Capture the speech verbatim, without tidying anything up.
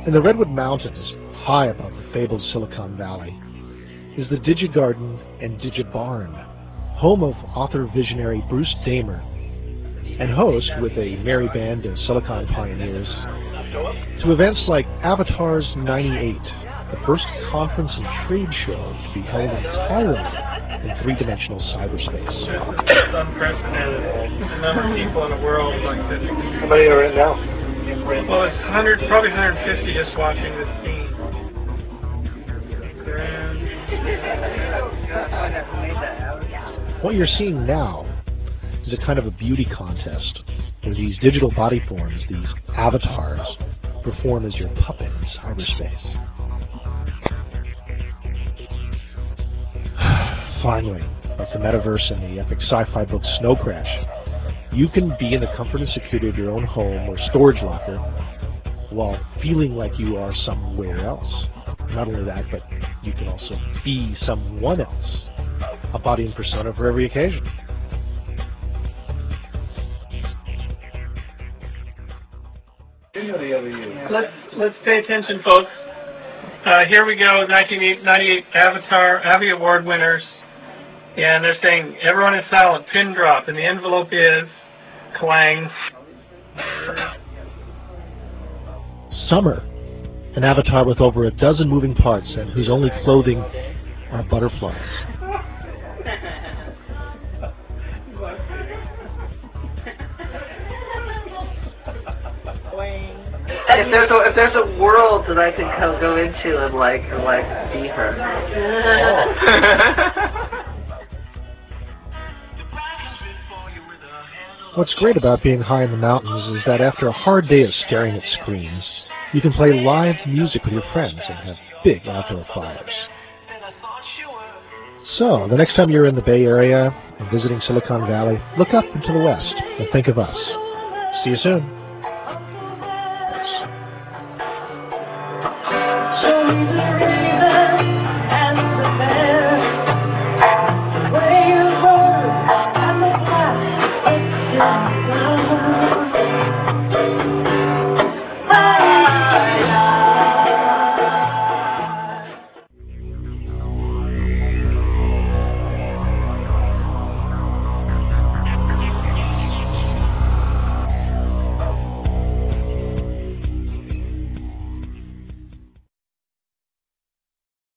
In the Redwood Mountains, high above the fabled Silicon Valley, is the DigiGarden and DigiBarn, home of author visionary Bruce Damer, and host, with a merry band of Silicon pioneers, to events like Avatars ninety-eight, the first conference and trade show to be held entirely in three-dimensional cyberspace. It's unprecedented. The number of people in the world is like this. How many are in now? Well, it's one hundred, probably one hundred fifty just watching this scene. What you're seeing now is a kind of a beauty contest where these digital body forms, these avatars, perform as your puppet in cyberspace. Finally, like the metaverse and the epic sci-fi book Snow Crash, you can be in the comfort and security of your own home or storage locker while feeling like you are somewhere else. Not only that, but you can also be someone else, a body and persona for every occasion. Let's let's pay attention, folks. Uh, here we go, nineteen ninety-eight Avatar Avi Award winners, and they're saying everyone is silent. Pin drop, and the envelope is clang. Summer, an avatar with over a dozen moving parts and whose only clothing are butterflies. If there's a if there's a world that I can go go into and like and like be her. What's great about being high in the mountains is that after a hard day of staring at screens, you can play live music with your friends and have big outdoor fires. So, the next time you're in the Bay Area and visiting Silicon Valley, look up and to the west and think of us. See you soon. So